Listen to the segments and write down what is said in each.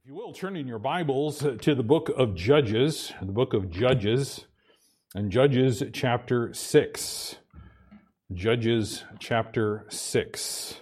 If you will, turn in your Bibles to the book of Judges, and Judges chapter 6. Judges chapter 6.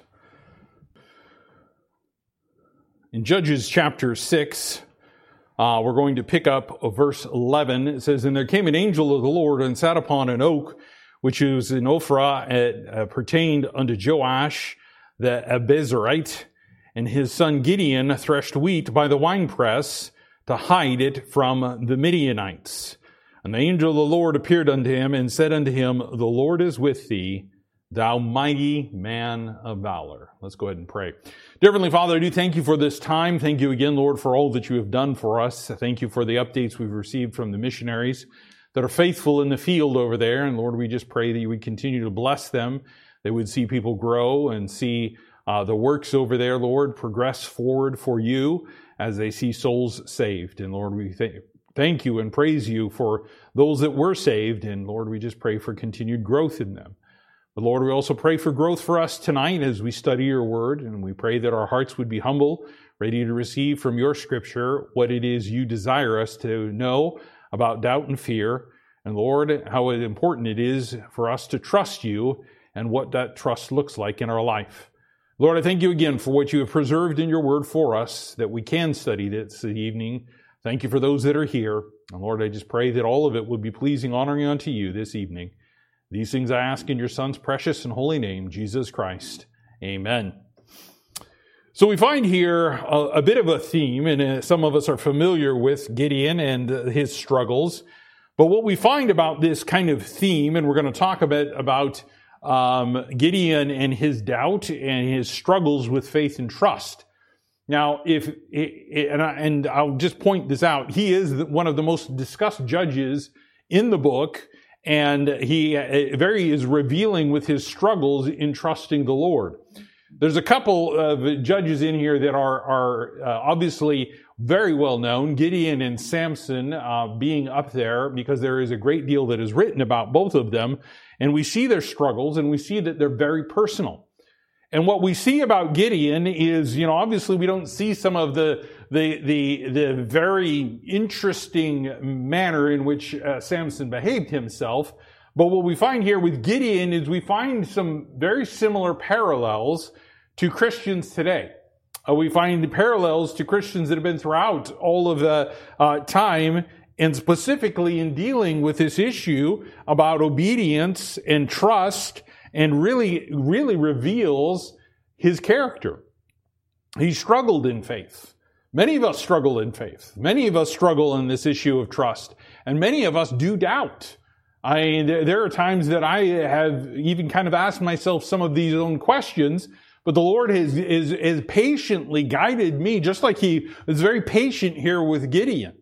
In Judges chapter 6, we're going to pick up verse 11. It says, "And there came an angel of the Lord and sat upon an oak, which was in Ophrah, it pertained unto Joash the Abiezrite. And his son Gideon threshed wheat by the winepress to hide it from the Midianites. And the angel of the Lord appeared unto him and said unto him, The Lord is with thee, thou mighty man of valor." Let's go ahead and pray. Dear Heavenly Father, I do thank you for this time. Thank you again, Lord, for all that you have done for us. Thank you for the updates we've received from the missionaries that are faithful in the field over there. And Lord, we just pray that you would continue to bless them. They would see people grow and see the works over there, Lord, progress forward for you as they see souls saved. And Lord, we thank you and praise you for those that were saved. And Lord, we just pray for continued growth in them. But Lord, we also pray for growth for us tonight as we study your word. And we pray that our hearts would be humble, ready to receive from your scripture what it is you desire us to know about doubt and fear. And Lord, how important it is for us to trust you and what that trust looks like in our life. Lord, I thank you again for what you have preserved in your word for us, that we can study this evening. Thank you for those that are here. And Lord, I just pray that all of it would be pleasing, honoring unto you this evening. These things I ask in your Son's precious and holy name, Jesus Christ. Amen. So we find here a bit of a theme, and some of us are familiar with Gideon and his struggles. But what we find about this kind of theme, and we're going to talk a bit about Gideon and his doubt and his struggles with faith and trust. Now, and I'll just point this out, he is one of the most discussed judges in the book, and he is revealing with his struggles in trusting the Lord. There's a couple of judges in here that are obviously very well known, Gideon and Samson being up there, because there is a great deal that is written about both of them. And we see their struggles, and we see that they're very personal. And what we see about Gideon is, obviously we don't see some of the very interesting manner in which Samson behaved himself. But what we find here with Gideon is we find some very similar parallels to Christians today. We find the parallels to Christians that have been throughout all of the time, and specifically in dealing with this issue about obedience and trust, and really reveals his character. He struggled in faith. Many of us struggle in faith. Many of us struggle in this issue of trust. And many of us do doubt. There are times that I have even kind of asked myself some of these own questions, but the Lord has patiently guided me, just like he was very patient here with Gideon.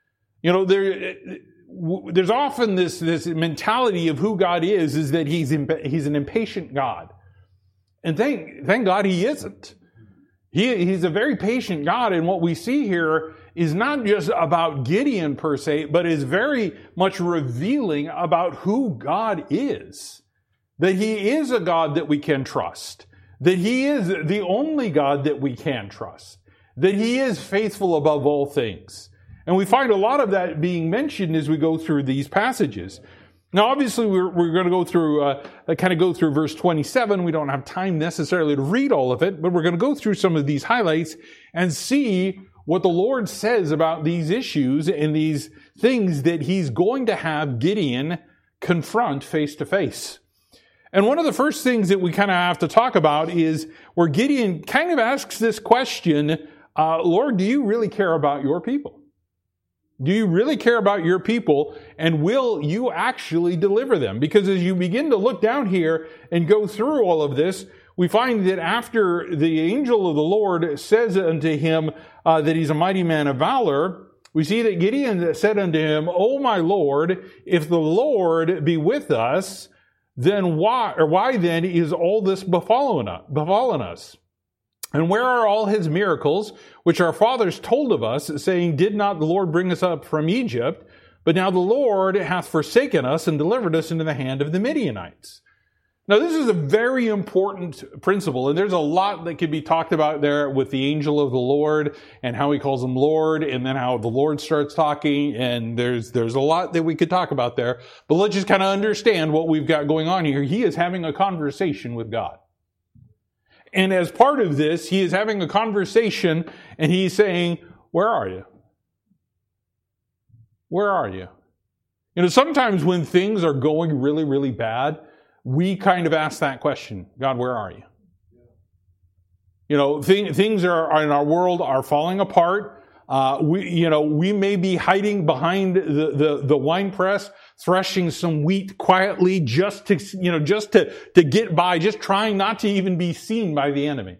There's often this mentality of who God is that he's an impatient God. And thank God he isn't. He's a very patient God, and what we see here is not just about Gideon per se, but is very much revealing about who God is. That he is a God that we can trust. That he is the only God that we can trust. That he is faithful above all things. And we find a lot of that being mentioned as we go through these passages. Now, obviously, we're going to go through verse 27. We don't have time necessarily to read all of it, but we're going to go through some of these highlights and see what the Lord says about these issues and these things that he's going to have Gideon confront face to face. And one of the first things that we kind of have to talk about is where Gideon kind of asks this question, Lord, do you really care about your people? Do you really care about your people, and will you actually deliver them? Because as you begin to look down here and go through all of this, we find that after the angel of the Lord says unto him that he's a mighty man of valor, we see that Gideon said unto him, O my Lord, if the Lord be with us, then why then is all this befallen us? And where are all his miracles, which our fathers told of us, saying, Did not the Lord bring us up from Egypt? But now the Lord hath forsaken us and delivered us into the hand of the Midianites. Now, this is a very important principle, and there's a lot that could be talked about there with the angel of the Lord and how he calls him Lord, and then how the Lord starts talking, and there's a lot that we could talk about there. But let's just kind of understand what we've got going on here. He is having a conversation with God. And as part of this, he is having a conversation, and he's saying, where are you? Where are you? You know, sometimes when things are going really, really bad, we kind of ask that question, God, where are you? You know, things are in our world are falling apart. We may be hiding behind the wine press, threshing some wheat quietly just to get by, just trying not to even be seen by the enemy.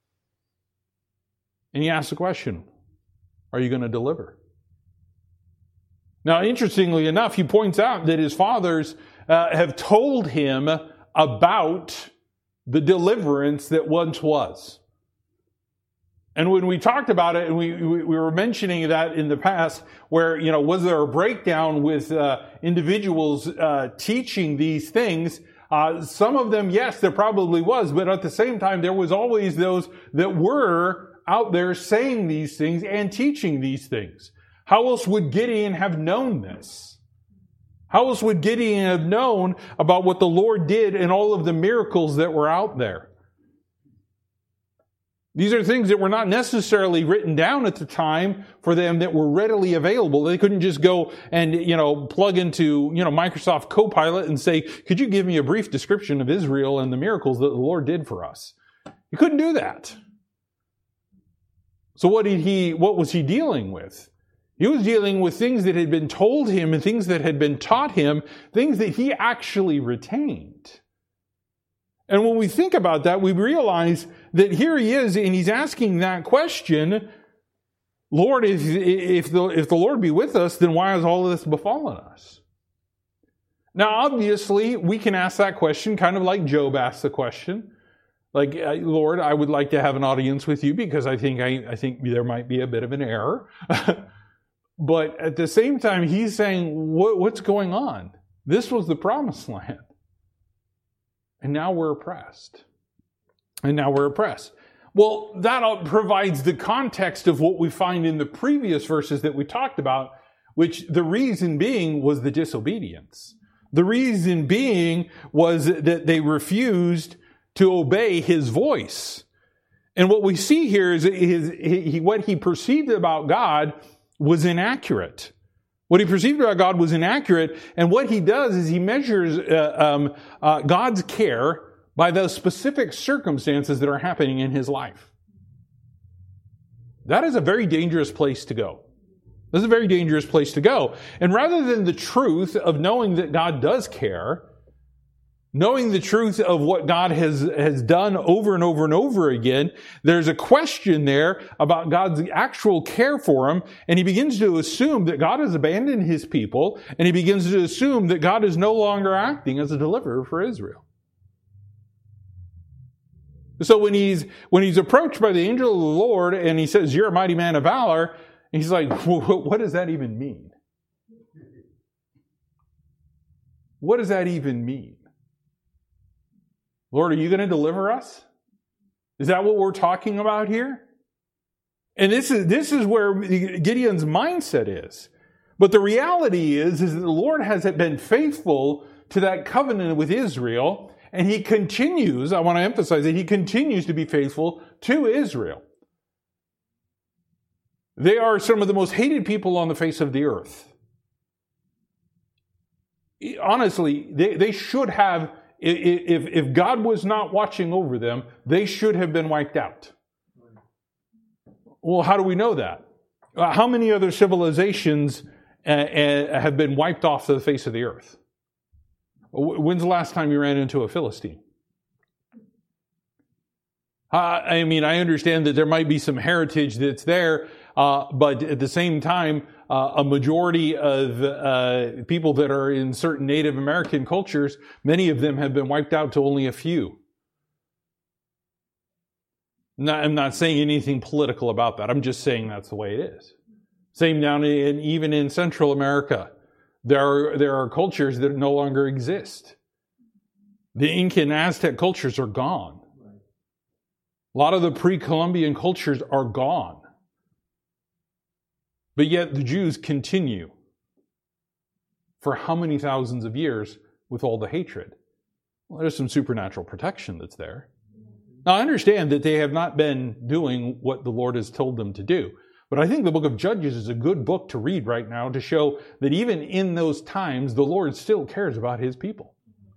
And he asks the question, are you going to deliver? Now, interestingly enough, he points out that his fathers have told him about the deliverance that once was. And when we talked about it, and we were mentioning that in the past, where, you know, was there a breakdown with individuals teaching these things? Some of them, yes, there probably was, but at the same time, there was always those that were out there saying these things and teaching these things. How else would Gideon have known this? How else would Gideon have known about what the Lord did and all of the miracles that were out there? These are things that were not necessarily written down at the time for them that were readily available. They couldn't just go and, plug into, Microsoft Copilot and say, could you give me a brief description of Israel and the miracles that the Lord did for us? You couldn't do that. So what was he dealing with? He was dealing with things that had been told him and things that had been taught him, things that he actually retained. And when we think about that, we realize that here he is and he's asking that question, Lord, if the Lord be with us, then why has all of this befallen us? Now, obviously, we can ask that question kind of like Job asked the question. Like, Lord, I would like to have an audience with you because I think there might be a bit of an error. But at the same time, he's saying, what's going on? This was the promised land. And now we're oppressed. Well, that provides the context of what we find in the previous verses that we talked about, which the reason being was the disobedience. The reason being was that they refused to obey his voice. And what we see here is what he perceived about God was inaccurate. What he perceived about God was inaccurate, and what he does is he measures God's care by those specific circumstances that are happening in his life. That is a very dangerous place to go. This is a very dangerous place to go. And rather than the truth of knowing that God does care, knowing the truth of what God has done over and over and over again, there's a question there about God's actual care for him, and he begins to assume that God has abandoned his people, and he begins to assume that God is no longer acting as a deliverer for Israel. So when he's approached by the angel of the Lord, and he says, you're a mighty man of valor, he's like, what does that even mean? What does that even mean? Lord, are you going to deliver us? Is that what we're talking about here? And this is where Gideon's mindset is. But the reality is that the Lord has been faithful to that covenant with Israel, and he continues, I want to emphasize that he continues to be faithful to Israel. They are some of the most hated people on the face of the earth. Honestly, they should have, if God was not watching over them, they should have been wiped out. Well, how do we know that? How many other civilizations have been wiped off the face of the earth? When's the last time you ran into a Philistine? I understand that there might be some heritage that's there, but at the same time, a majority of people that are in certain Native American cultures, many of them have been wiped out to only a few. I'm not saying anything political about that. I'm just saying that's the way it is. Same down even in Central America. There are cultures that no longer exist. The Inca and Aztec cultures are gone. A lot of the pre-Columbian cultures are gone. But yet the Jews continue for how many thousands of years with all the hatred? Well, there's some supernatural protection that's there. Now, I understand that they have not been doing what the Lord has told them to do. But I think the book of Judges is a good book to read right now to show that even in those times, the Lord still cares about his people.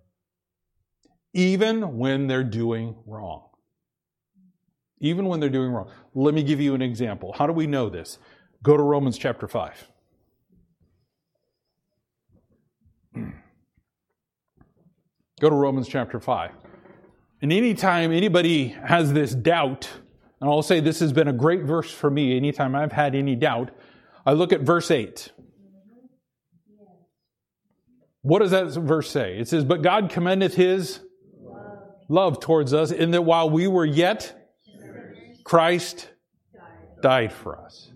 Even when they're doing wrong. Even when they're doing wrong. Let me give you an example. How do we know this? Go to Romans chapter 5. Go to Romans chapter 5. And anytime anybody has this doubt, and I'll say this has been a great verse for me anytime I've had any doubt, I look at verse 8. What does that verse say? It says, but God commendeth his love towards us in that while we were yet, Christ died for us.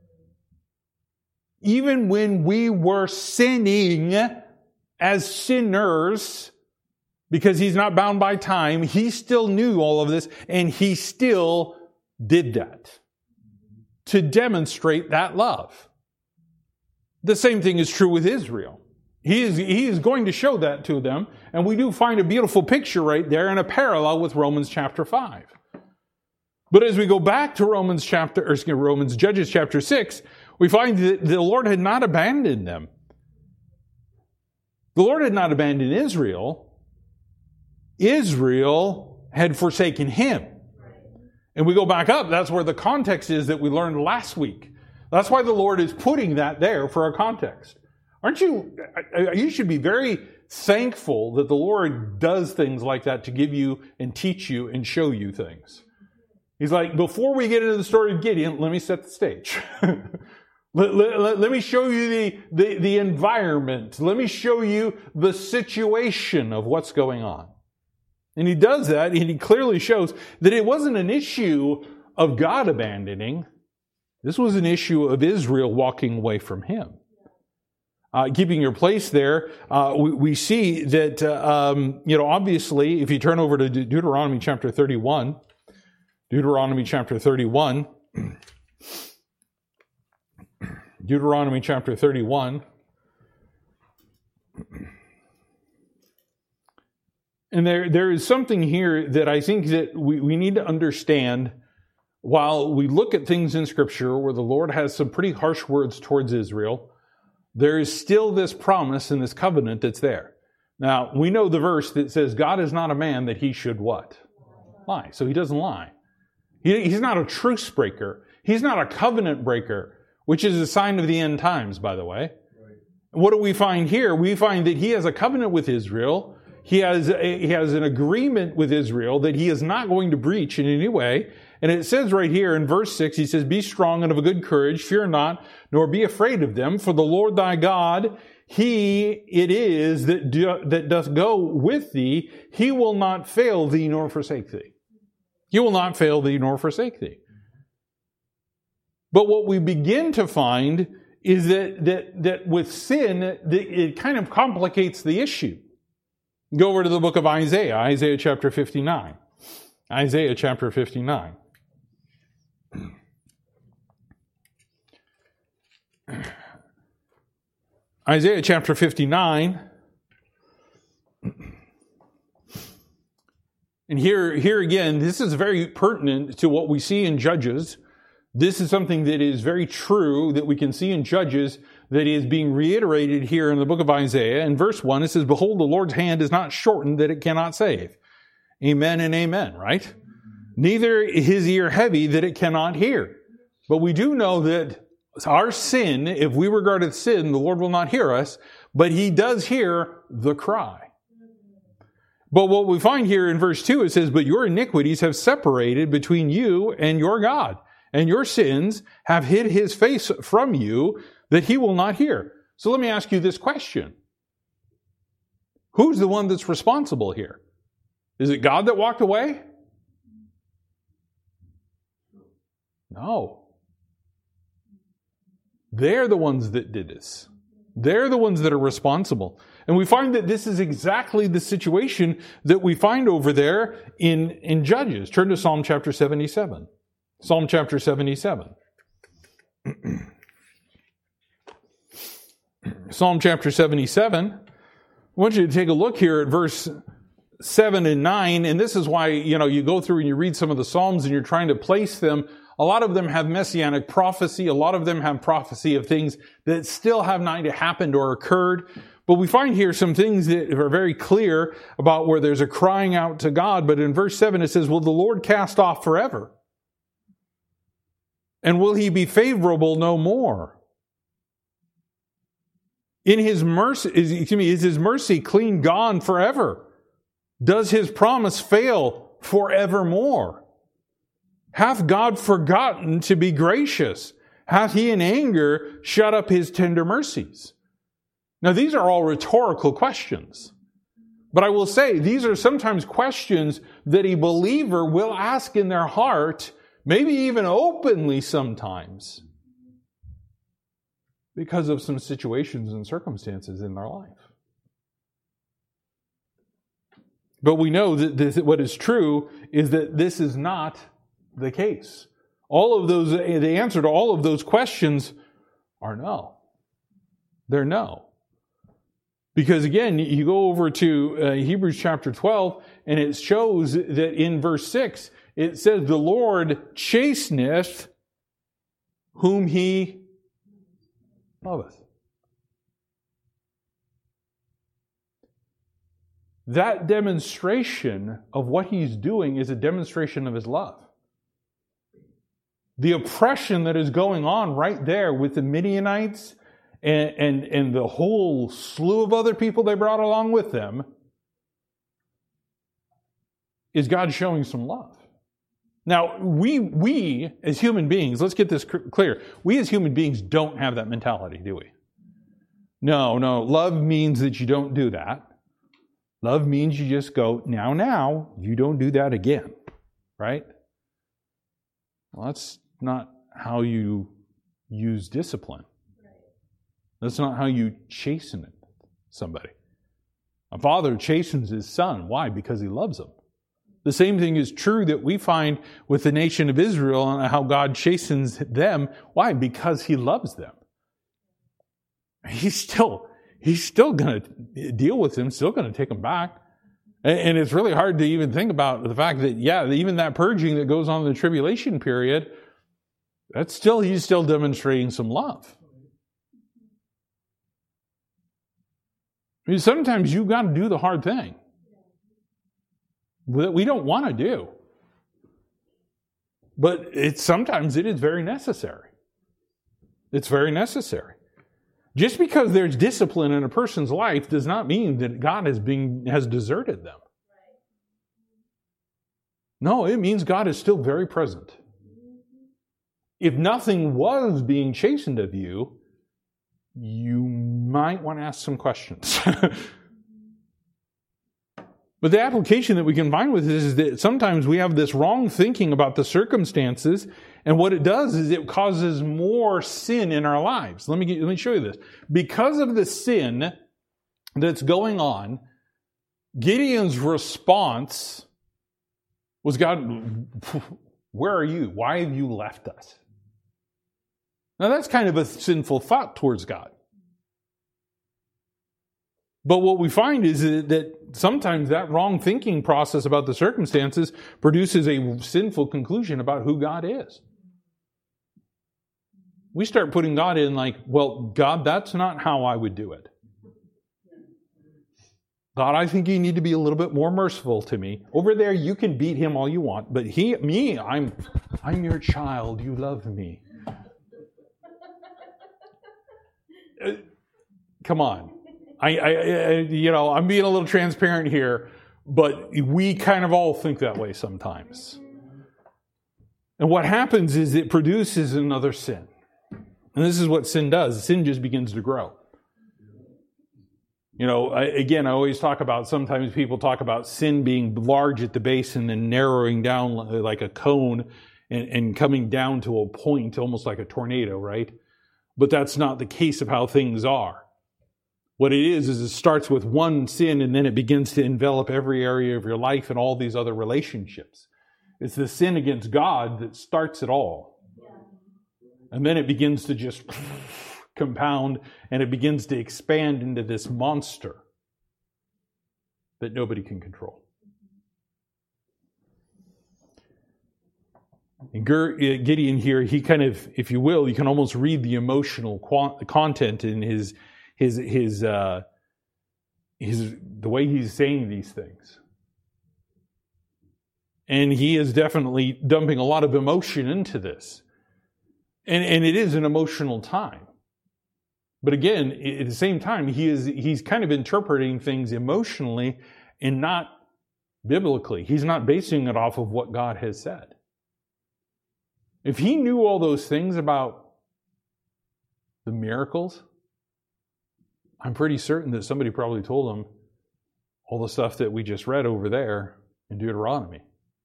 Even when we were sinning as sinners, because he's not bound by time, he still knew all of this, and he still did that to demonstrate that love. The same thing is true with Israel. He is going to show that to them, and we do find a beautiful picture right there and a parallel with Romans chapter 5. But as we go back to Judges chapter 6, we find that the Lord had not abandoned them. The Lord had not abandoned Israel. Israel had forsaken him. And we go back up, that's where the context is that we learned last week. That's why the Lord is putting that there for a context. You should be very thankful that the Lord does things like that to give you and teach you and show you things. He's like, before we get into the story of Gideon, let me set the stage. Let me show you the environment. Let me show you the situation of what's going on. And he does that, and he clearly shows that it wasn't an issue of God abandoning. This was an issue of Israel walking away from him. Keeping your place there, we see that, obviously, if you turn over to Deuteronomy chapter 31, Deuteronomy chapter 31, Deuteronomy chapter 31, and there is something here that I think that we need to understand while we look at things in Scripture where the Lord has some pretty harsh words towards Israel. There is still this promise and this covenant that's there. Now, we know the verse that says, God is not a man that he should what? Lie. So he doesn't lie. He's not a truce breaker. He's not a covenant breaker, which is a sign of the end times, by the way. Right. What do we find here? We find that he has a covenant with Israel. He has an agreement with Israel that he is not going to breach in any way. And it says right here in verse 6, he says, be strong and of a good courage, fear not, nor be afraid of them, for the Lord thy God, he it is that doth go with thee. He will not fail thee nor forsake thee. He will not fail thee nor forsake thee. But what we begin to find is that with sin, it kind of complicates the issue. Go over to the book of Isaiah, Isaiah chapter 59. Isaiah chapter 59. Isaiah chapter 59. And here again, this is very pertinent to what we see in Judges. This is something that is very true that we can see in Judges that is being reiterated here in the book of Isaiah. In verse 1, it says, behold, the Lord's hand is not shortened that it cannot save. Amen and amen, right? Neither his ear heavy that it cannot hear. But we do know that our sin, if we regard it sin, the Lord will not hear us, but he does hear the cry. But what we find here in verse 2, it says, but your iniquities have separated between you and your God, and your sins have hid his face from you, that he will not hear. So let me ask you this question. Who's the one that's responsible here? Is it God that walked away? No. They're the ones that did this. They're the ones that are responsible. And we find that this is exactly the situation that we find over there in Judges. Turn to Psalm chapter 77. Psalm chapter 77. Psalm chapter 77. I want you to take a look here at verse 7 and 9. And this is why, you go through and you read some of the Psalms and you're trying to place them. A lot of them have messianic prophecy. A lot of them have prophecy of things that still have not yet happened or occurred. But we find here some things that are very clear about where there's a crying out to God. But in verse 7 it says, will the Lord cast off forever? And will he be favorable no more? In his mercy, is his mercy clean gone forever? Does his promise fail forevermore? Hath God forgotten to be gracious? Hath he in anger shut up his tender mercies? Now, these are all rhetorical questions. But I will say, these are sometimes questions that a believer will ask in their heart, maybe even openly sometimes, because of some situations and circumstances in their life. But we know that what is true is that this is not the case. The answer to all of those questions are no. They're no. Because again, you go over to Hebrews chapter 12, and it shows that in verse 6, it says, the Lord chasteneth whom he loveth. That demonstration of what he's doing is a demonstration of his love. The oppression that is going on right there with the Midianites and the whole slew of other people they brought along with them is God showing some love. Now, we as human beings, let's get this clear. We as human beings don't have that mentality, do we? No. Love means that you don't do that. Love means you just go, now, you don't do that again. Right? Well, that's not how you use discipline. That's not how you chasten somebody. A father chastens his son. Why? Because he loves him. The same thing is true that we find with the nation of Israel and how God chastens them. Why? Because he loves them. He's still going to deal with them, still going to take them back. And it's really hard to even think about the fact that, even that purging that goes on in the tribulation period, he's still demonstrating some love. I mean, sometimes you've got to do the hard thing that we don't want to do. But sometimes it is very necessary. It's very necessary. Just because there's discipline in a person's life does not mean that God has deserted them. No, it means God is still very present. If nothing was being chastened of you, you might want to ask some questions. But the application that we can find with this is that sometimes we have this wrong thinking about the circumstances, and what it does is it causes more sin in our lives. Let me show you this. Because of the sin that's going on, Gideon's response was, God, where are you? Why have you left us? Now that's kind of a sinful thought towards God. But what we find is that sometimes that wrong thinking process about the circumstances produces a sinful conclusion about who God is. We start putting God in like, well, God, that's not how I would do it. God, I think you need to be a little bit more merciful to me. Over there, you can beat him all you want, but I'm your child. You love me. Come on. I'm being a little transparent here, but we kind of all think that way sometimes. And what happens is it produces another sin. And this is what sin does. Sin just begins to grow. I always talk about, sometimes people talk about sin being large at the base and then narrowing down like a cone and coming down to a point, almost like a tornado, right? But that's not the case of how things are. What it is it starts with one sin and then it begins to envelop every area of your life and all these other relationships. It's the sin against God that starts it all. And then it begins to just compound and it begins to expand into this monster that nobody can control. And Gideon here, he kind of, if you will, you can almost read the emotional content in the way he's saying these things. And he is definitely dumping a lot of emotion into this. And it is an emotional time. But again, at the same time, he's kind of interpreting things emotionally and not biblically. He's not basing it off of what God has said. If he knew all those things about the miracles, I'm pretty certain that somebody probably told him all the stuff that we just read over there in Deuteronomy.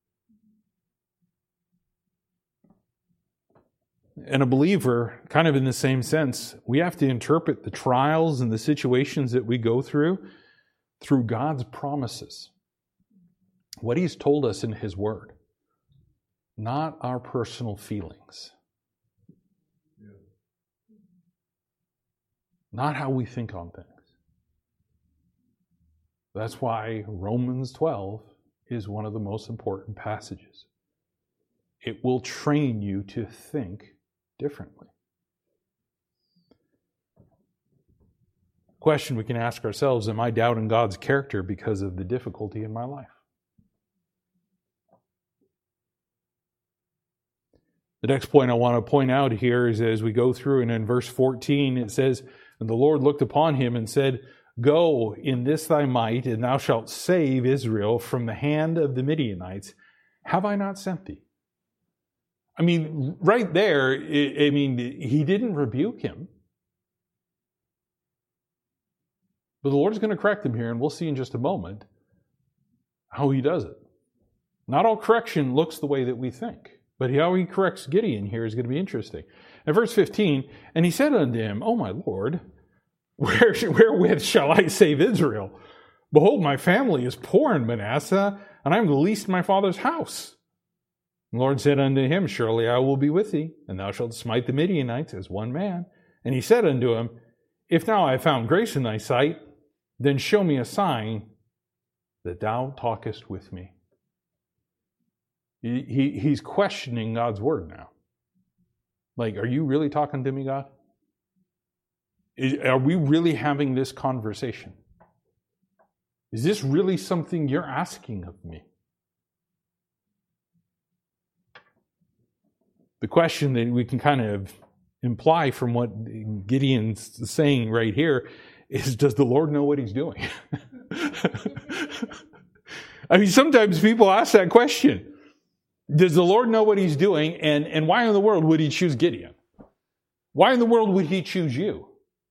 And a believer, kind of in the same sense, we have to interpret the trials and the situations that we go through God's promises. What he's told us in his word. Not our personal feelings. Not how we think on things. That's why Romans 12 is one of the most important passages. It will train you to think differently. Question we can ask ourselves, am I doubting God's character because of the difficulty in my life? The next point I want to point out here is as we go through, and in verse 14 it says, "And the Lord looked upon him and said, Go in this thy might, and thou shalt save Israel from the hand of the Midianites. Have I not sent thee?" I mean, right there, he didn't rebuke him. But the Lord's going to correct him here, and we'll see in just a moment how he does it. Not all correction looks the way that we think. But how he corrects Gideon here is going to be interesting. In verse 15, "And he said unto him, O my Lord, wherewith shall I save Israel? Behold, my family is poor in Manasseh, and I am the least in my father's house. And the Lord said unto him, Surely I will be with thee, and thou shalt smite the Midianites as one man. And he said unto him, If now I have found grace in thy sight, then show me a sign that thou talkest with me." He's questioning God's word now. Like, are you really talking to me, God? Are we really having this conversation? Is this really something you're asking of me? The question that we can kind of imply from what Gideon's saying right here is, does the Lord know what he's doing? I mean, sometimes people ask that question. Does the Lord know what he's doing? And why in the world would he choose Gideon? Why in the world would he choose you?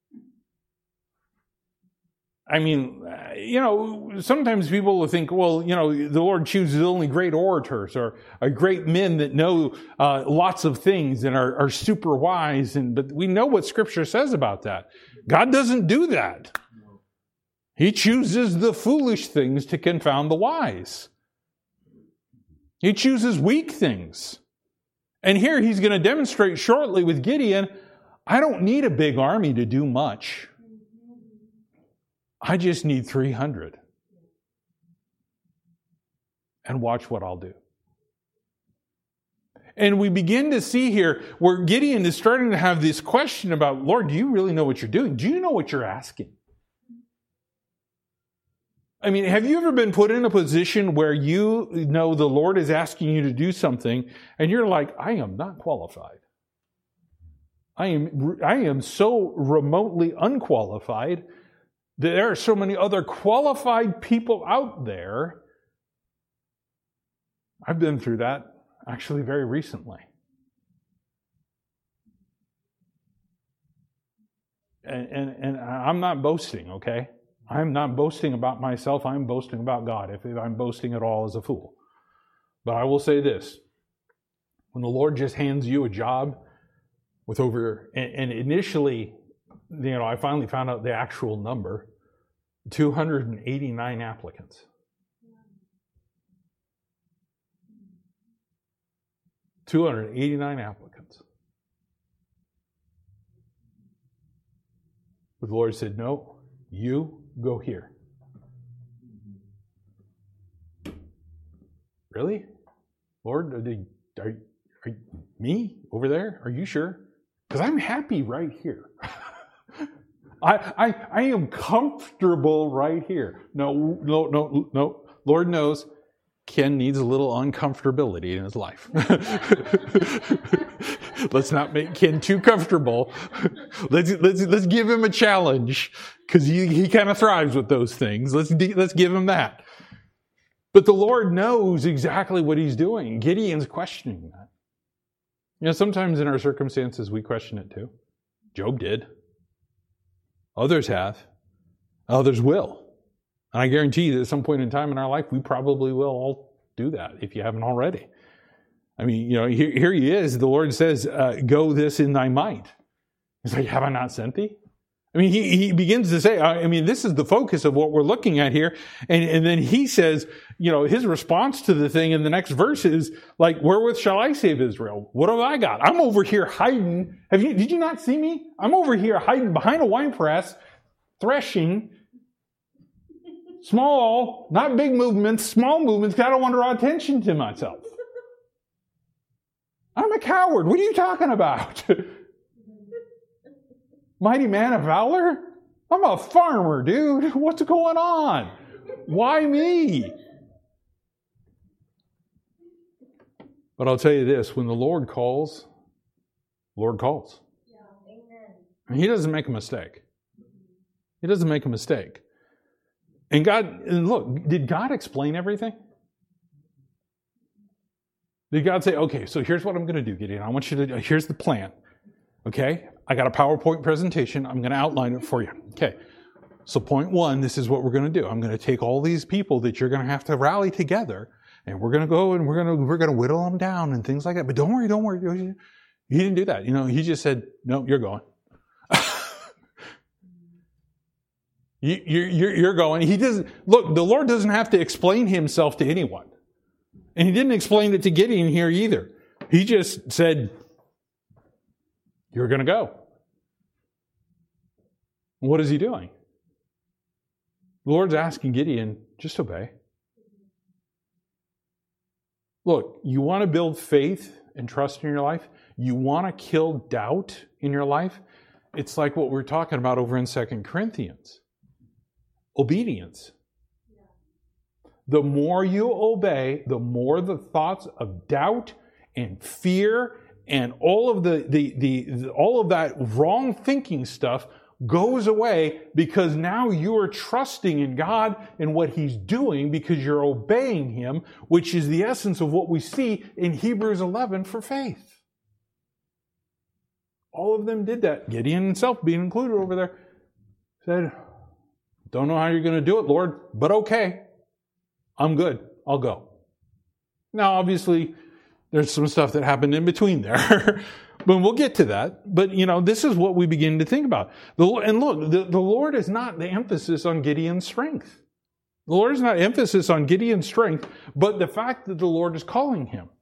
I mean, sometimes people will think, well, the Lord chooses only great orators or great men that know lots of things and are super wise. But we know what Scripture says about that. God doesn't do that. He chooses the foolish things to confound the wise. He chooses weak things. And here he's going to demonstrate shortly with Gideon, I don't need a big army to do much. I just need 300. And watch what I'll do. And we begin to see here where Gideon is starting to have this question about, Lord, do you really know what you're doing? Do you know what you're asking? I mean, have you ever been put in a position where you know the Lord is asking you to do something and you're like, I am not qualified. I am so remotely unqualified that there are so many other qualified people out there. I've been through that actually very recently. And I'm not boasting, okay? I'm not boasting about myself. I'm boasting about God. If I'm boasting at all as a fool. But I will say this. When the Lord just hands you a job with and initially I finally found out the actual number. 289 applicants. 289 applicants. But the Lord said, no, you go here. Really? Lord, are me over there? Are you sure? Because I'm happy right here. I am comfortable right here. No. Lord knows Ken needs a little uncomfortability in his life. Let's not make Ken too comfortable. Let's give him a challenge, because he kind of thrives with those things. Let's give him that. But the Lord knows exactly what he's doing. Gideon's questioning that. Sometimes in our circumstances we question it too. Job did. Others have. Others will. And I guarantee you that at some point in time in our life, we probably will all do that, if you haven't already. I mean, here he is. The Lord says, go this in thy might. He's like, have I not sent thee? I mean, he begins to say, this is the focus of what we're looking at here. And then he says, his response to the thing in the next verse is like, wherewith shall I save Israel? What have I got? I'm over here hiding. Did you not see me? I'm over here hiding behind a wine press, threshing. Small, not big movements, small movements, because I don't want to draw attention to myself. I'm a coward. What are you talking about? Mighty man of valor? I'm a farmer, dude. What's going on? Why me? But I'll tell you this, when the Lord calls, the Lord calls. Yeah, amen. And he doesn't make a mistake. He doesn't make a mistake. And look, did God explain everything? Did God say, okay, so here's what I'm going to do, Gideon. I want you to, here's the plan. Okay? I got a PowerPoint presentation. I'm going to outline it for you. Okay. So point one, this is what we're going to do. I'm going to take all these people that you're going to have to rally together, and we're going to go and we're going to whittle them down and things like that. But don't worry. He didn't do that. He just said, no, you're going. You're going. He doesn't, look, the Lord doesn't have to explain himself to anyone. And he didn't explain it to Gideon here either. He just said, you're going to go. What is he doing? The Lord's asking Gideon, just obey. Look, you want to build faith and trust in your life? You want to kill doubt in your life? It's like what we're talking about over in 2 Corinthians. Obedience. The more you obey, the more the thoughts of doubt and fear and all of all of that wrong thinking stuff goes away, because now you are trusting in God and what He's doing because you're obeying Him, which is the essence of what we see in Hebrews 11 for faith. All of them did that. Gideon himself being included over there said, don't know how you're going to do it, Lord, but okay. I'm good. I'll go. Now, obviously, there's some stuff that happened in between there. But we'll get to that. But, this is what we begin to think about. And look, the Lord is not the emphasis on Gideon's strength. The Lord is not emphasis on Gideon's strength, but the fact that the Lord is calling him.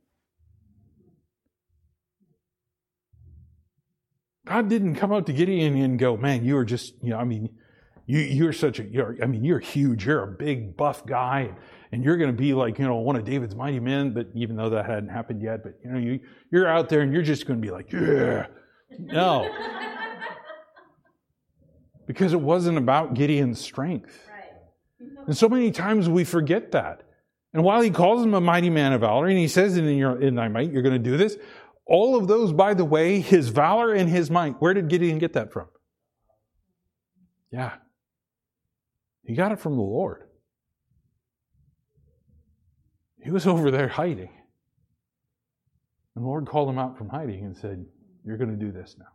God didn't come out to Gideon and go, man, you are just, you're huge. You're a big, buff guy. And you're going to be like, one of David's mighty men, but even though that hadn't happened yet, but you're out there and you're just going to be like, yeah. No. Because it wasn't about Gideon's strength. Right. And so many times we forget that. And while he calls him a mighty man of valor, and he says in thy might, you're going to do this, all of those, by the way, his valor and his might, where did Gideon get that from? Yeah. He got it from the Lord. He was over there hiding. And the Lord called him out from hiding and said, you're going to do this now.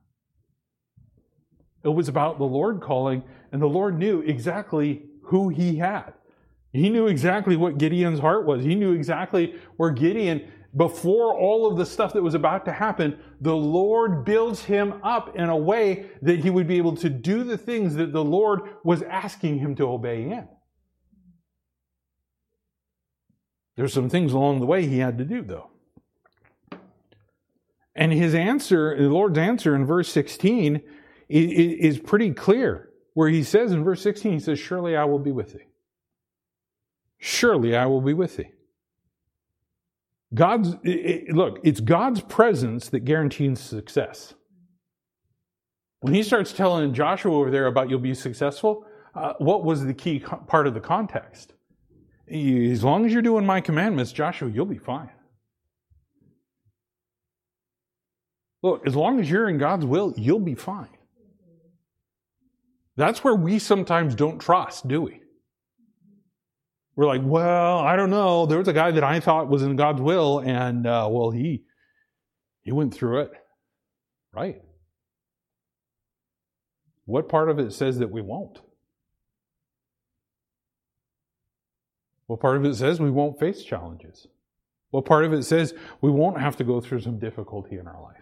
It was about the Lord calling, and the Lord knew exactly who He had. He knew exactly what Gideon's heart was. He knew exactly where Gideon before all of the stuff that was about to happen, the Lord builds him up in a way that he would be able to do the things that the Lord was asking him to obey in. There's some things along the way he had to do, though. And his answer, the Lord's answer in verse 16 is pretty clear, where he says in verse 16, he says, surely I will be with thee. Surely I will be with thee. Look, it's God's presence that guarantees success. When he starts telling Joshua over there about you'll be successful, what was the key part of the context? As long as you're doing my commandments, Joshua, you'll be fine. Look, as long as you're in God's will, you'll be fine. That's where we sometimes don't trust, do we? We're like, well, I don't know. There was a guy that I thought was in God's will, and he went through it. Right. What part of it says that we won't? What part of it says we won't face challenges? What part of it says we won't have to go through some difficulty in our life?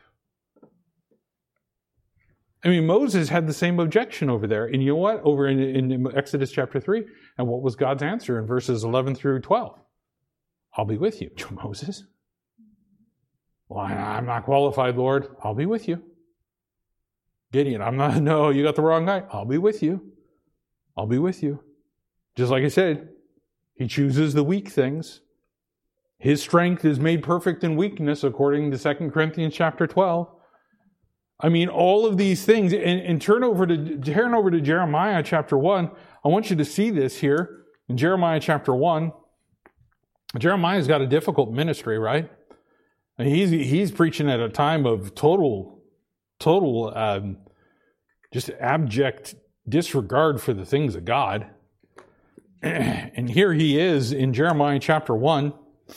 I mean, Moses had the same objection over there. And you know what? Over in Exodus chapter 3. And what was God's answer in verses 11 through 12? I'll be with you. Moses? Well, I'm not qualified, Lord. I'll be with you. Gideon, no, you got the wrong guy. I'll be with you. I'll be with you. Just like I said, he chooses the weak things. His strength is made perfect in weakness, according to 2 Corinthians chapter 12. I mean, all of these things, and turn over to Jeremiah chapter 1. I want you to see this here in Jeremiah chapter 1. Jeremiah's got a difficult ministry, right? He's preaching at a time of total, just abject disregard for the things of God. And here he is in Jeremiah chapter 1.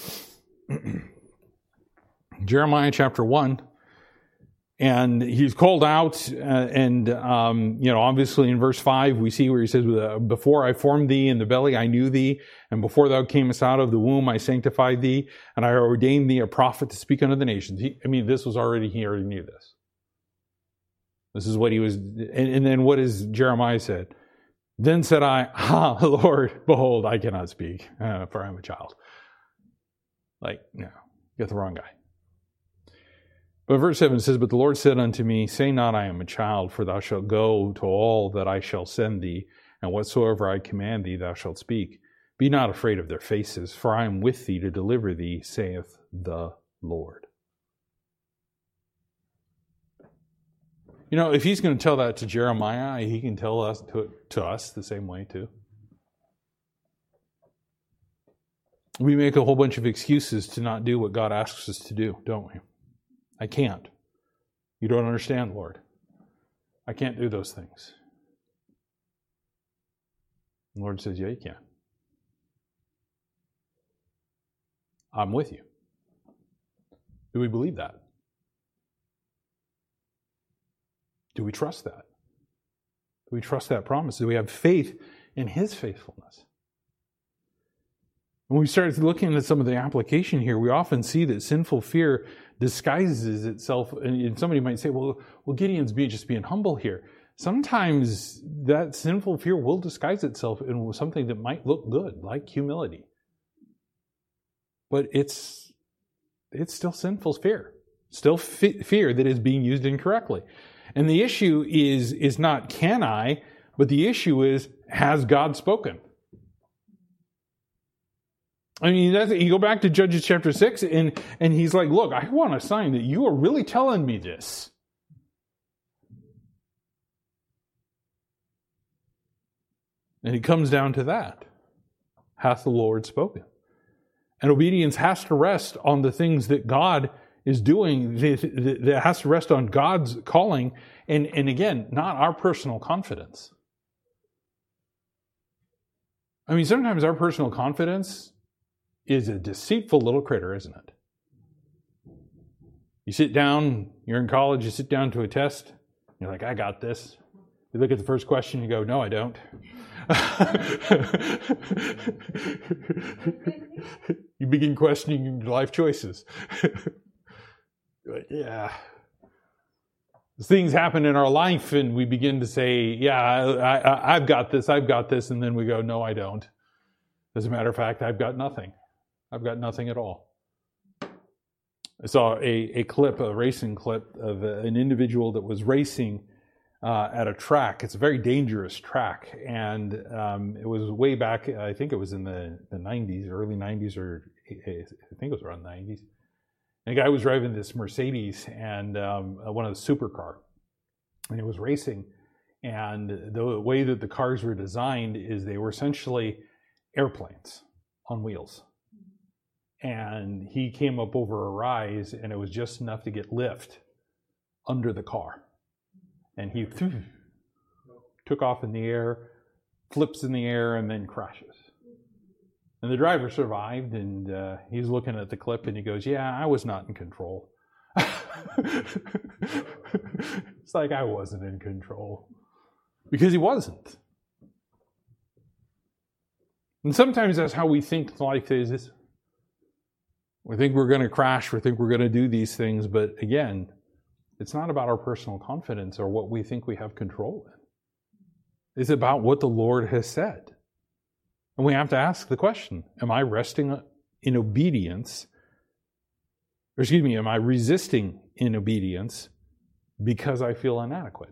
Jeremiah chapter 1. And he's called out, obviously in verse 5, we see where he says, before I formed thee in the belly, I knew thee. And before thou camest out of the womb, I sanctified thee. And I ordained thee a prophet to speak unto the nations. He already knew this. This is what he was, and then what is Jeremiah said? Then said I, Lord, behold, I cannot speak, for I am a child. No, you got the wrong guy. But verse 7 says, but the Lord said unto me, say not I am a child, for thou shalt go to all that I shall send thee, and whatsoever I command thee thou shalt speak. Be not afraid of their faces, for I am with thee to deliver thee, saith the Lord. If he's going to tell that to Jeremiah, he can tell us to us the same way too. We make a whole bunch of excuses to not do what God asks us to do, don't we? I can't. You don't understand, Lord. I can't do those things. The Lord says, yeah, you can. I'm with you. Do we believe that? Do we trust that? Do we trust that promise? Do we have faith in His faithfulness? When we start looking at some of the application here, we often see that sinful fear disguises itself, and somebody might say, well, Gideon's just being humble here. Sometimes that sinful fear will disguise itself in something that might look good, like humility. But it's still sinful fear. Still fear that is being used incorrectly. And the issue is not can I, but the issue is, has God spoken? I mean, you go back to Judges chapter 6, and he's like, look, I want a sign that you are really telling me this. And it comes down to that. Hath the Lord spoken? And obedience has to rest on the things that God is doing. That has to rest on God's calling. And again, not our personal confidence. I mean, sometimes our personal confidence is a deceitful little critter, isn't it? You sit down, you're in college, you sit down to a test, you're like, I got this. You look at the first question, you go, no, I don't. You begin questioning your life choices. But yeah. Things happen in our life and we begin to say, yeah, I've got this. And then we go, no, I don't. As a matter of fact, I've got nothing. I've got nothing at all. I saw a racing clip of an individual that was racing at a track. It's a very dangerous track. And it was way back, I think it was in the 90s, early 90s, or I think it was around the 90s. And a guy was driving this Mercedes and one of the supercar. And he was racing. And the way that the cars were designed is they were essentially airplanes on wheels. And he came up over a rise, and it was just enough to get lift under the car. And he took off in the air, flips in the air, and then crashes. And the driver survived, and he's looking at the clip, and he goes, yeah, I was not in control. It's like I wasn't in control. Because he wasn't. And sometimes that's how we think life is. We think we're going to crash. We think we're going to do these things. But again, it's not about our personal confidence or what we think we have control in. It's about what the Lord has said. And we have to ask the question, am I resting in obedience? Or excuse me, am I resisting in obedience because I feel inadequate?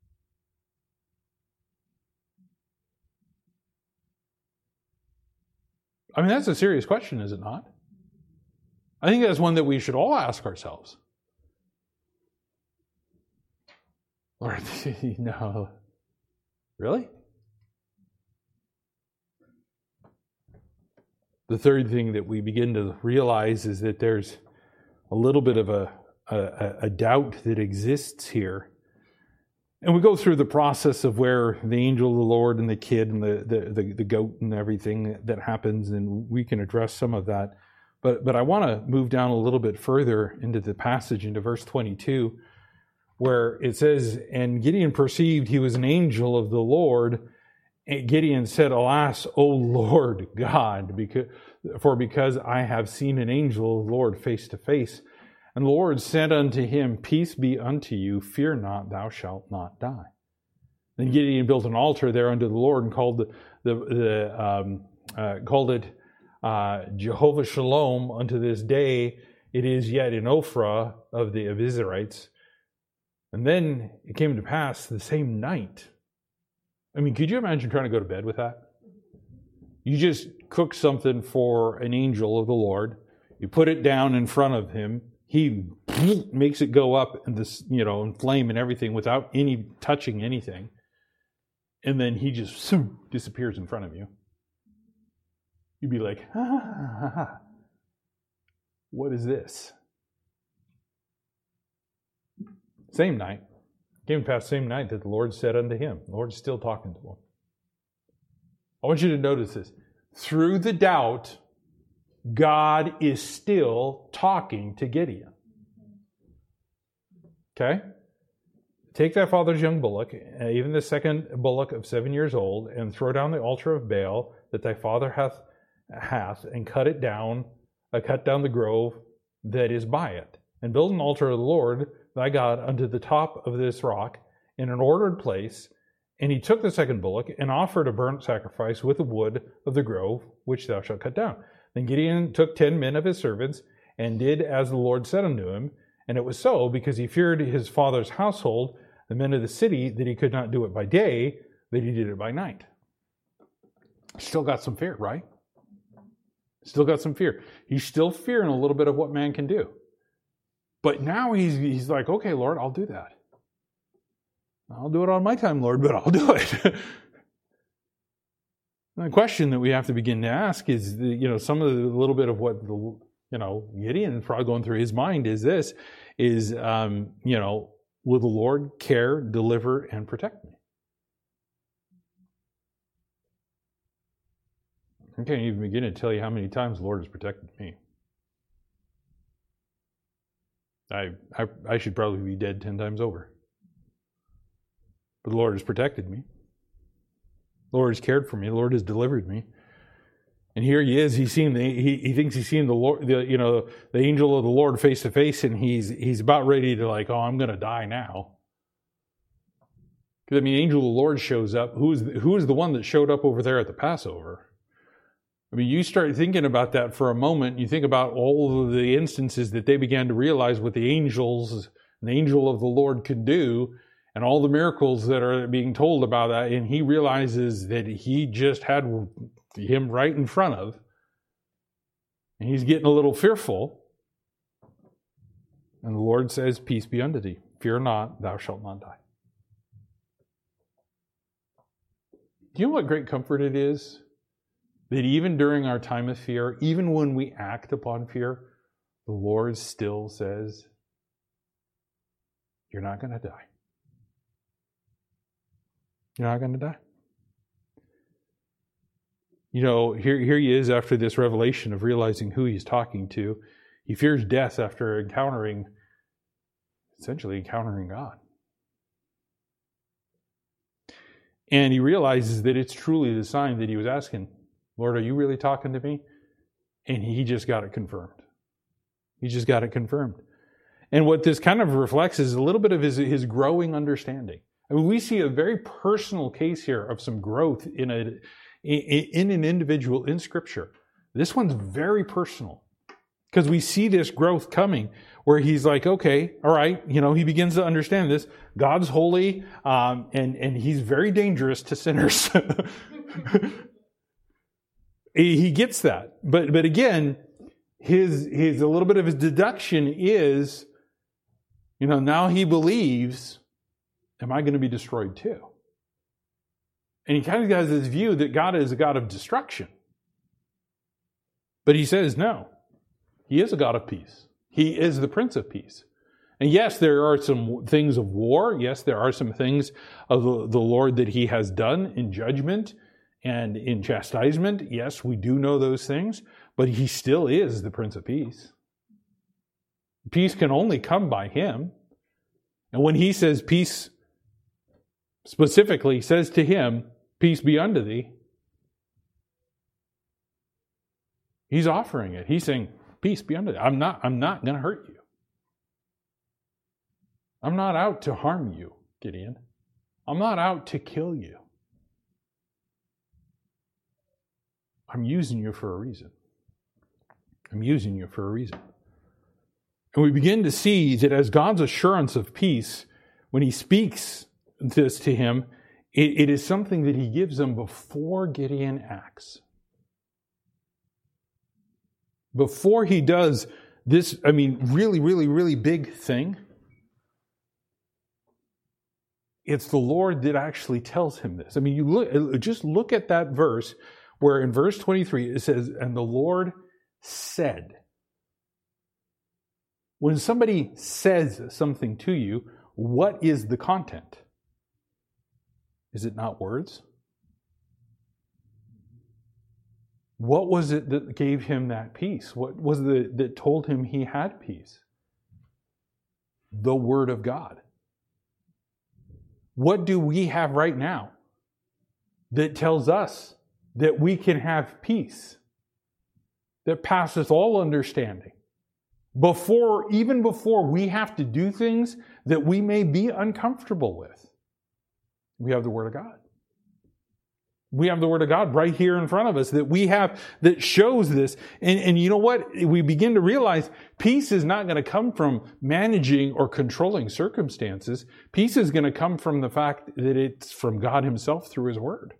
I mean, that's a serious question, is it not? I think that's one that we should all ask ourselves. Lord, no. Really? The third thing that we begin to realize is that there's a little bit of a doubt that exists here. And we go through the process of where the angel of the Lord and the kid and the goat and everything that happens, and we can address some of that. But I want to move down a little bit further into the passage, into verse 22, where it says, and Gideon perceived he was an angel of the Lord. And Gideon said, alas, O Lord God, because I have seen an angel of the Lord face to face. And the Lord said unto him, peace be unto you, fear not, thou shalt not die. Then Gideon built an altar there unto the Lord and called it Jehovah Shalom. Unto this day it is yet in Ophrah of the Abiezrites. And then it came to pass the same night. I mean, could you imagine trying to go to bed with that? You just cook something for an angel of the Lord. You put it down in front of him. He makes it go up and this, and flame and everything without any touching anything. And then he just disappears in front of you. You'd be like, what is this? Same night. Came past the same night that the Lord said unto him. The Lord's still talking to him. I want you to notice this. Through the doubt, God is still talking to Gideon. Okay? Take that father's young bullock, even the second bullock of 7 years old, and throw down the altar of Baal that thy father hath, and cut down the grove that is by it, and build an altar of the Lord thy God unto the top of this rock in an ordered place. And he took the second bullock and offered a burnt sacrifice with the wood of the grove which thou shalt cut down. Then Gideon took 10 men of his servants and did as the Lord said unto him. And it was so, because he feared his father's household, the men of the city, that he could not do it by day, that he did it by night. Still got some fear, right? Still got some fear. He's still fearing a little bit of what man can do. But now he's like, okay, Lord, I'll do that. I'll do it on my time, Lord, but I'll do it. The question that we have to begin to ask is, some of the little bit of what Gideon is probably going through his mind is this: will the Lord care, deliver, and protect me? I can't even begin to tell you how many times the Lord has protected me. I should probably be dead 10 times over. But the Lord has protected me. The Lord has cared for me. The Lord has delivered me. And here he is. He thinks he's seen the Lord, the angel of the Lord face to face, and he's about ready to I'm going to die now. Because angel of the Lord shows up. Who is the one that showed up over there at the Passover? You start thinking about that for a moment. You think about all of the instances that they began to realize what the angel of the Lord could do, and all the miracles that are being told about that. And he realizes that he just had him right in front of, and he's getting a little fearful. And the Lord says, "Peace be unto thee. Fear not, thou shalt not die." Do you know what great comfort it is? That even during our time of fear, even when we act upon fear, the Lord still says, "You're not going to die. You're not going to die." Here he is after this revelation of realizing who he's talking to. He fears death after essentially encountering God. And he realizes that it's truly the sign that he was asking, "Lord, are you really talking to me?" And he just got it confirmed. He just got it confirmed. And what this kind of reflects is a little bit of his growing understanding. We see a very personal case here of some growth in an individual in Scripture. This one's very personal because we see this growth coming where he's like, okay, all right, he begins to understand this. God's holy, and he's very dangerous to sinners. He gets that. But again, his a little bit of his deduction is, now he believes, am I going to be destroyed too? And he kind of has this view that God is a God of destruction. But he says, no, he is a God of peace. He is the Prince of Peace. And yes, there are some things of war. Yes, there are some things of the Lord that he has done in judgment and in chastisement. Yes, we do know those things, but he still is the Prince of Peace. Peace can only come by him. And when he says peace, specifically says to him, "Peace be unto thee," he's offering it. He's saying, "Peace be unto thee. I'm not going to hurt you. I'm not out to harm you, Gideon. I'm not out to kill you. I'm using you for a reason. I'm using you for a reason." And we begin to see that as God's assurance of peace, when he speaks this to him, it is something that he gives him before Gideon acts. Before he does this, really, really, really big thing, it's the Lord that actually tells him this. Just look at that verse where in verse 23 it says, "And the Lord said." When somebody says something to you, what is the content? Is it not words? What was it that gave him that peace? What was it that told him he had peace? The Word of God. What do we have right now that tells us that we can have peace that passeth all understanding? Even before we have to do things that we may be uncomfortable with, we have the Word of God. We have the Word of God right here in front of us that shows this. And you know what? We begin to realize peace is not going to come from managing or controlling circumstances. Peace is going to come from the fact that it's from God himself through his Word.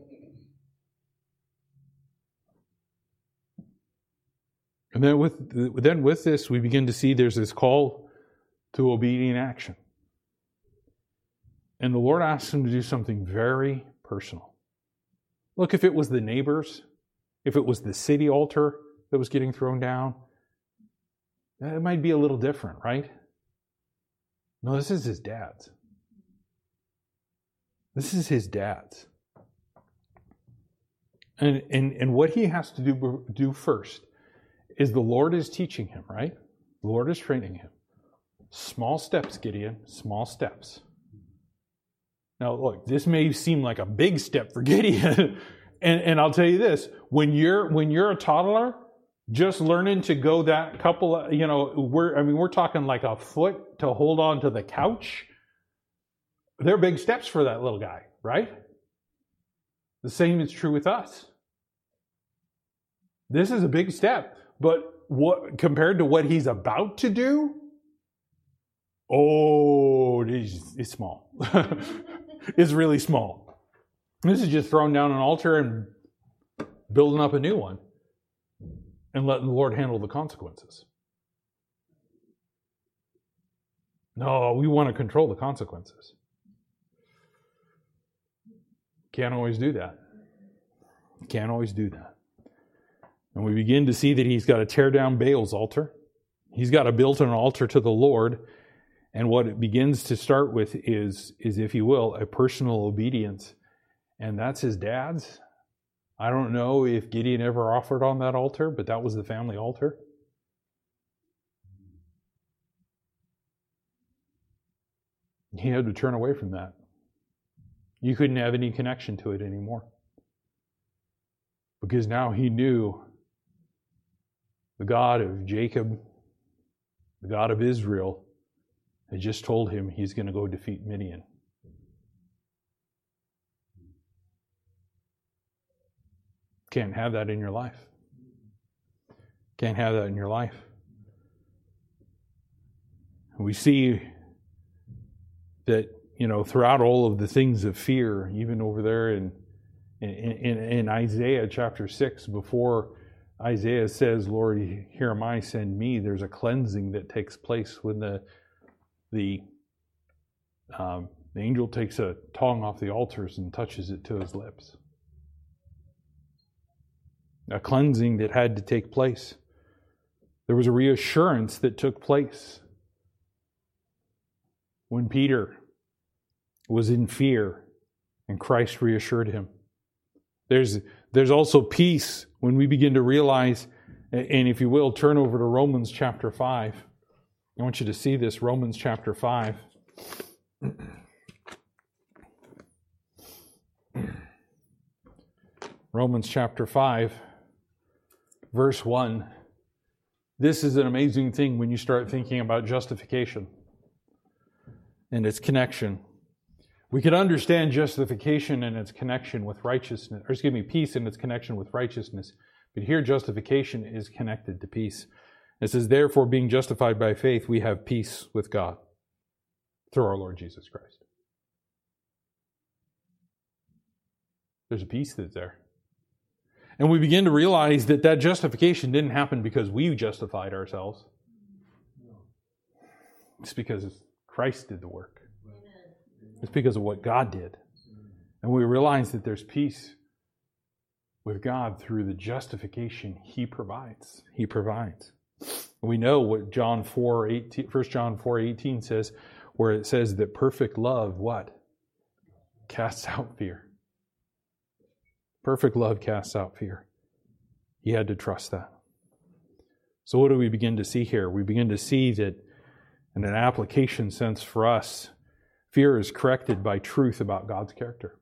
And then with this, we begin to see there's this call to obedient action. And the Lord asks him to do something very personal. Look, if it was the neighbors, if it was the city altar that was getting thrown down, it might be a little different, right? No, this is his dad's. This is his dad's. And what he has to do first is the Lord is teaching him, right? The Lord is training him. Small steps, Gideon, small steps. Now, look, this may seem like a big step for Gideon. and I'll tell you this, when you're a toddler, just learning to go that couple of, we're talking like a foot to hold on to the couch. They're big steps for that little guy, right? The same is true with us. This is a big step, but what compared to what he's about to do? Oh, it's small. It's really small. This is just throwing down an altar and building up a new one and letting the Lord handle the consequences. No, we want to control the consequences. Can't always do that. Can't always do that. And we begin to see that he's got to tear down Baal's altar. He's got to build an altar to the Lord. And what it begins to start with is, if you will, a personal obedience. And that's his dad's. I don't know if Gideon ever offered on that altar, but that was the family altar. He had to turn away from that. You couldn't have any connection to it anymore. Because now he knew the God of Jacob, the God of Israel, had just told him he's going to go defeat Midian. Can't have that in your life. Can't have that in your life. We see that, throughout all of the things of fear, even over there in Isaiah chapter 6, before Isaiah says, Lord, here am I, send me, there's a cleansing that takes place when the angel takes a tongue off the altars and touches it to his lips. A cleansing that had to take place. There was a reassurance that took place when Peter was in fear and Christ reassured him. There's also peace when we begin to realize, and if you will, turn over to Romans chapter 5. I want you to see this, Romans chapter 5. Romans chapter 5, verse 1. This is an amazing thing when you start thinking about justification and its connection. We can understand justification and its connection with righteousness, peace and its connection with righteousness. But here justification is connected to peace. It says, therefore, being justified by faith, we have peace with God through our Lord Jesus Christ. There's a peace that's there. And we begin to realize that justification didn't happen because we justified ourselves. It's because Christ did the work. It's because of what God did. And we realize that there's peace with God through the justification He provides. He provides. We know what 1 John 4:18 says, where it says that perfect love, what? Casts out fear. Perfect love casts out fear. He had to trust that. So what do we begin to see here? We begin to see that in an application sense for us, fear is corrected by truth about God's character.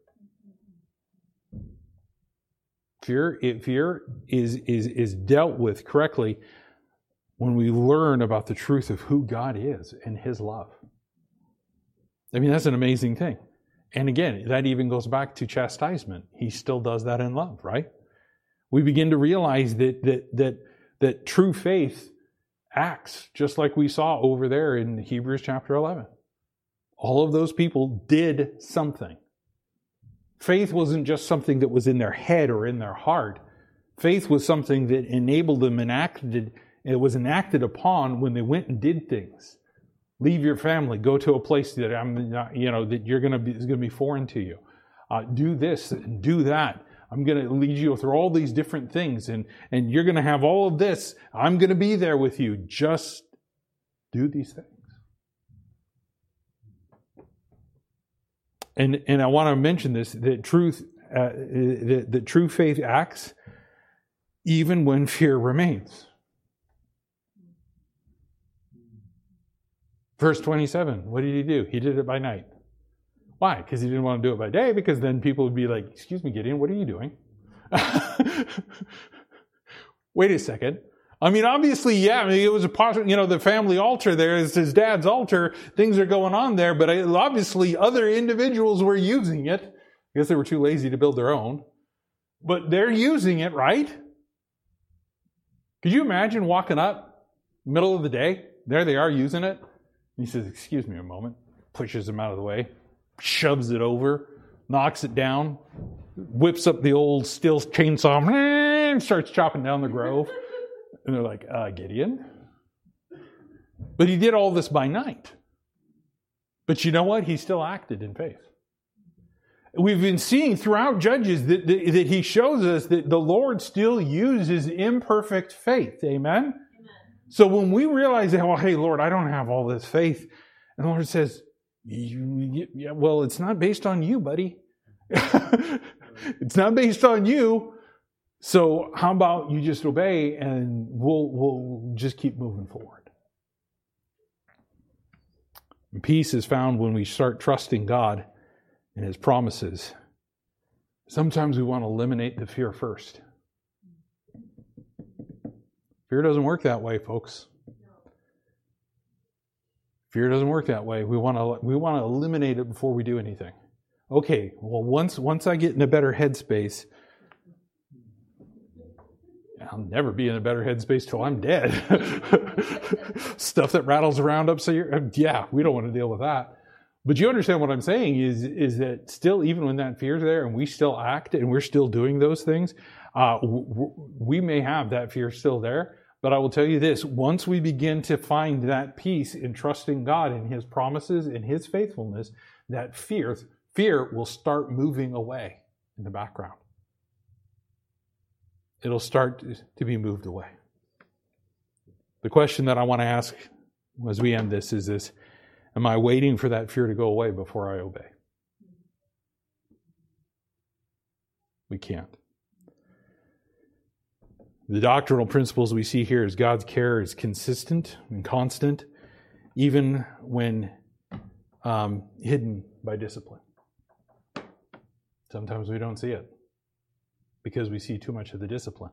Fear is dealt with correctly when we learn about the truth of who God is and His love. I mean, that's an amazing thing. And again, that even goes back to chastisement. He still does that in love, right? We begin to realize that true faith acts just like we saw over there in Hebrews chapter 11. All of those people did something. Faith wasn't just something that was in their head or in their heart. Faith was something that enabled them and it was enacted upon when they went and did things. Leave your family, go to a place that that you're going to be is going to be foreign to you. Do this, do that. I'm going to lead you through all these different things, and you're going to have all of this. I'm going to be there with you. Just do these things. And I want to mention this: that the true faith acts even when fear remains. Verse 27, what did he do? He did it by night. Why? Because he didn't want to do it by day, because then people would be like, excuse me, Gideon, what are you doing? Wait a second. I mean, obviously, yeah, it was the family altar there is his dad's altar. Things are going on there, but obviously other individuals were using it. I guess they were too lazy to build their own. But they're using it, right? Could you imagine walking up, middle of the day, there they are using it? And he says, excuse me a moment, pushes them out of the way, shoves it over, knocks it down, whips up the old steel chainsaw, and starts chopping down the grove. And they're like, Gideon? But he did all this by night. But you know what? He still acted in faith. We've been seeing throughout Judges that he shows us that the Lord still uses imperfect faith. Amen? Amen. So when we realize that, well, hey, Lord, I don't have all this faith. And the Lord says, yeah, well, it's not based on you, buddy. It's not based on you. So how about you just obey and we'll just keep moving forward. And peace is found when we start trusting God and His promises. Sometimes we want to eliminate the fear first. Fear doesn't work that way, folks. Fear doesn't work that way. We want to eliminate it before we do anything. Okay, well, once I get in a better headspace, I'll never be in a better headspace till I'm dead. Stuff that rattles around up, yeah, we don't want to deal with that. But you understand what I'm saying is that still, even when that fear's there and we still act and we're still doing those things, we may have that fear still there. But I will tell you this, once we begin to find that peace in trusting God and His promises and His faithfulness, that fear will start moving away in the background. It'll start to be moved away. The question that I want to ask as we end this is this: am I waiting for that fear to go away before I obey? We can't. The doctrinal principles we see here is God's care is consistent and constant, even when hidden by discipline. Sometimes we don't see it because we see too much of the discipline.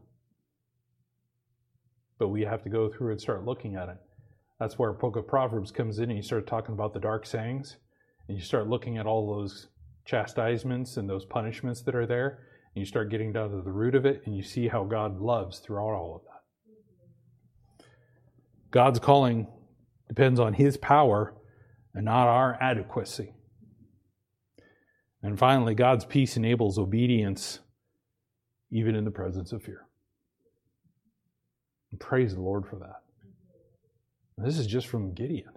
But we have to go through and start looking at it. That's where Book of Proverbs comes in, and you start talking about the dark sayings, and you start looking at all those chastisements and those punishments that are there, and you start getting down to the root of it, and you see how God loves throughout all of that. God's calling depends on His power and not our adequacy. And finally, God's peace enables obedience even in the presence of fear. And praise the Lord for that. This is just from Gideon.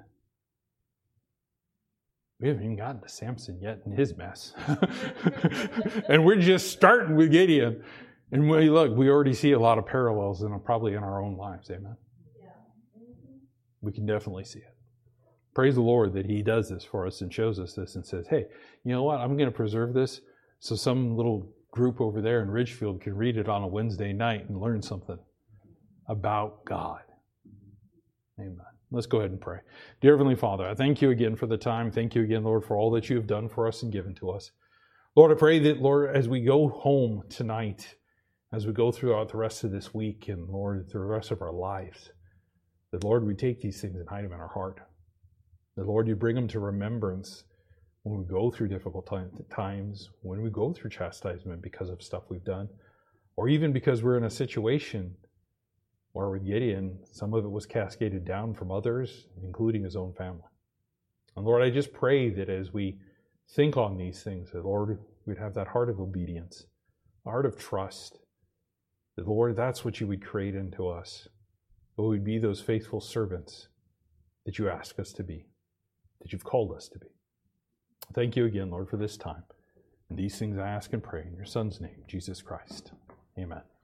We haven't even gotten to Samson yet in his mess. And we're just starting with Gideon. And we already see a lot of parallels probably in our own lives. Amen? Yeah. We can definitely see it. Praise the Lord that He does this for us and shows us this and says, hey, you know what? I'm going to preserve this so some little group over there in Ridgefield can read it on a Wednesday night and learn something about God. Amen. Let's go ahead and pray. Dear Heavenly Father, I thank You again for the time. Thank You again, Lord, for all that You have done for us and given to us. Lord, I pray that, Lord, as we go home tonight, as we go throughout the rest of this week and, Lord, through the rest of our lives, that, Lord, we take these things and hide them in our heart. That, Lord, You bring them to remembrance when we go through difficult times, when we go through chastisement because of stuff we've done, or even because we're in a situation where with Gideon, some of it was cascaded down from others, including his own family. And Lord, I just pray that as we think on these things, that, Lord, we'd have that heart of obedience, a heart of trust, that, Lord, that's what You would create into us. That we'd be those faithful servants that You ask us to be, that You've called us to be. Thank You again, Lord, for this time. And these things I ask and pray in Your Son's name, Jesus Christ. Amen.